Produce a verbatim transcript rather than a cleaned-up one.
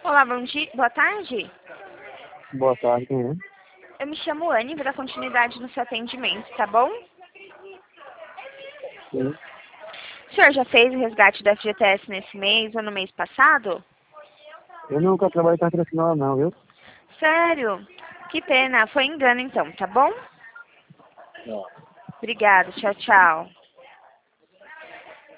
Olá, bom dia, boa tarde. Boa tarde, quem é? Eu me chamo Anne, vou dar continuidade no seu atendimento, tá bom? Sim. O senhor já fez o resgate do F G T S nesse mês ou no mês passado? Eu nunca trabalhei com patrocinador não, viu? Sério? Que pena, foi engano então, tá bom? Não. Obrigada, tchau, tchau.